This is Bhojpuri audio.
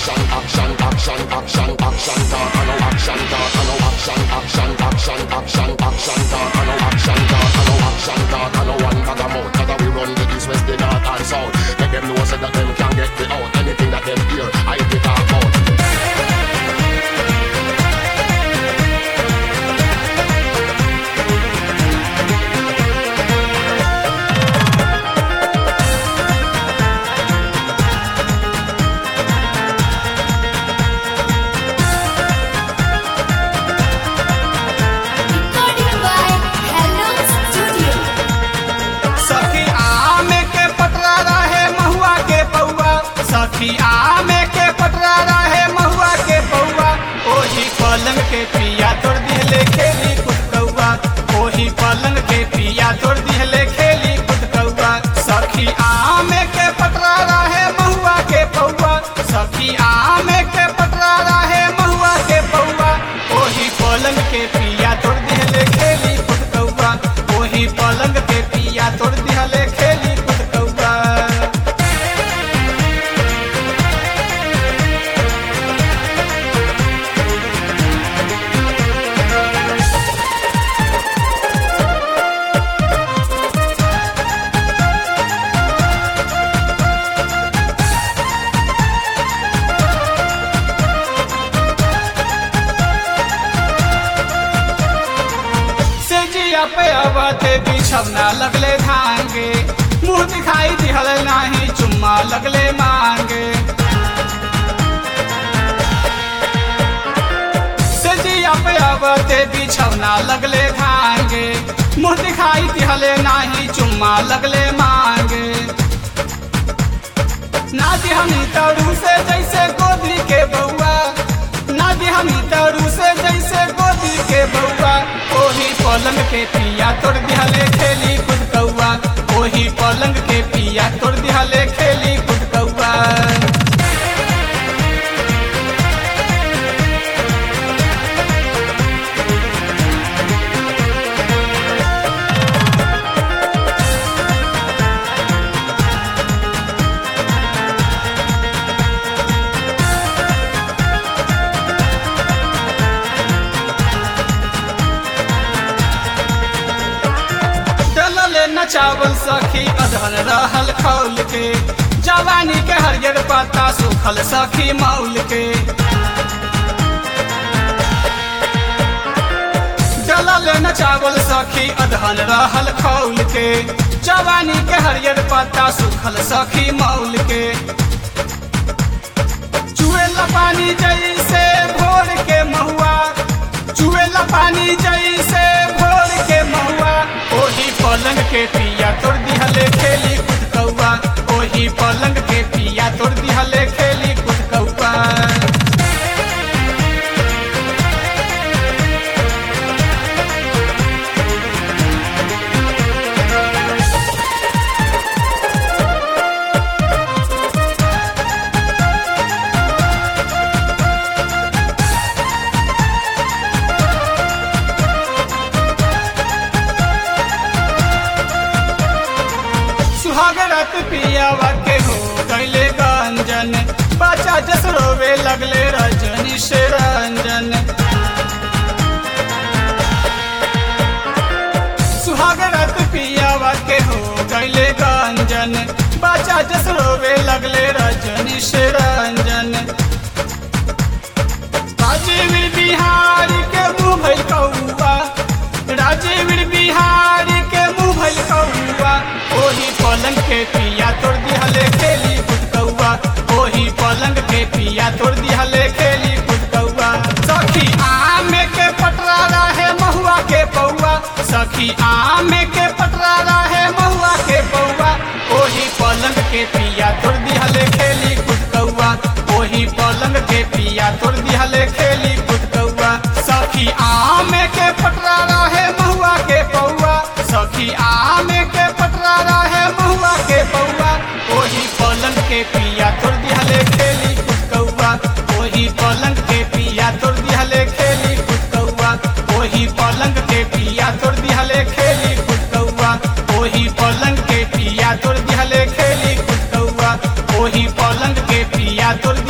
सखी आमे के पटरा रहे महुआ के पौआ, ओही पलंग के पिया तोड़ दिहले खेली कुद कौआ, ओही पलंग के पिया तोड़ दिहले खेली कुद कौआ। सखी आमे के पटरा रहे महुआ के पौआ, सखी आमे के पटरा रहे महुआ के पौआ, ओही पलंग के पिया तोड़ दिहले खेली कुद कौआ, ओही पलंग के पिया तोड़ दिहले खेली कुद कौआ। पे अवते बिछवना लगले धांगे, मुँह दिखाई दिहल नाही चुम्मा लगले मांगे। सजिया पे अवते बिछवना लगले धांगे, मुँह दिखाई दिहल नाही चुम्मा लगले मांगे। ना दी हम तरू से जैसे गोदी के बउआ, ना दी हम तरू से जैसे गोदी के बउआ, ओही पलंग के पिया तोड़ दिहले खेली कुद कौआ, ओही पलंग के पिया तोड़ दिहले खेली कुद कौआ। चावल सखी अधन रहल खौल के, जवानी के हरियर पत्ता सूखल सखी मौल के। डलल न चावल सखी अधन रहल खौल के, जवानी के हरियर पत्ता सूखल सखी मौल के। चुएला पानी जैसे भोर के महुआ, चुएला पानी जैसे भोर के महुआ, ओही पलंग के पिया तोड़ दिहले खेली कुद कौआ, ओही पलंग के पिया तोड़ दिहले खेली कुद कौआ। सुहागरत पियावा के हो गईले गंजन, बच्चा जस रोवे लगले रजनी से रंजन। सुहागरत पियावा के हो गईले गंजन, बच्चा जस रोवे लगले रजनी से रंजन। राजीव बिहारी के मुँह भइल कौआ, राजीव बिहारी के मुँह भइल कौआ, ओही पलंग के पिया तोड़ दिहले खेली कुद कौआ, ओही पलंग के पिया तोड़ दिहले खेली कुद कौआ। सखी आमे के पटरा रहे महुआ के पौआ, सखी आमे के पटरा रहे महुआ के पौआ, ओही पलंग के पिया तोड़ दिहले खेली कुद कौआ, ओही पलंग के पिया तोड़ दिहले खेली कुद कौआ। सखी आमे के पटरा रहे महुआ के पौआ, सखी आमे के पटरा रहे महुआ के पौआ, ओही पलंग के पिया तोड़ दिहले खेली कुद कौआ, ओही पलंग के पिया तोड़ दिहले खेली कुद कौआ, ओही पलंग के पिया तोड़ दिहले खेली कुद कौआ, ओही पलंग के पिया तोड़ दिहले खेली कुद कौआ, ओही पलंग के पिया तोड़